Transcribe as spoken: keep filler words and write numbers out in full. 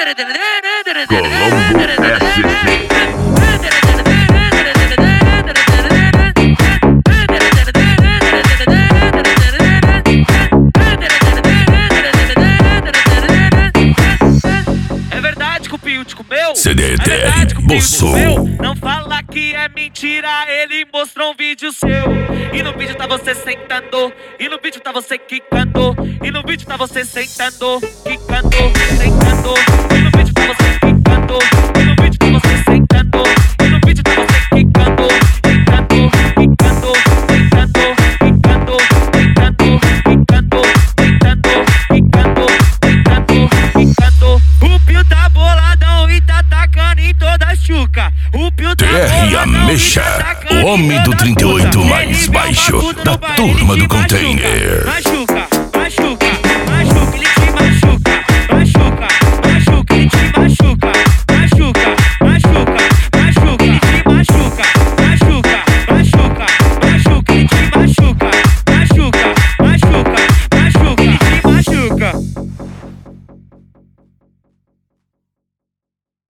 Colombo S C. É verdade que o Pio te comeu? C D T É verdade que o Pio te Bossou. comeu? Não fala que é mentira, ele mostrou um vídeo seu. E no vídeo tá você sentando, e no vídeo tá você quicando, e no vídeo tá você sentando, quicando, sentando, e no vídeo tá você quicando, e no vídeo tá você sentando, e no vídeo tá você quicando, quicando, quicando, sentando, quicando, sentando, quicando, sentando, quicando, sentando, quicando. O Pio tá boladão e tá tacando em toda a chuca. O Pio tá T R boladão Ameixa, e tá tacando o em homem toda do a trinta e oito puta. mais Ele vê o baixo bagulho da no baile turma que do machuca, container. machuca.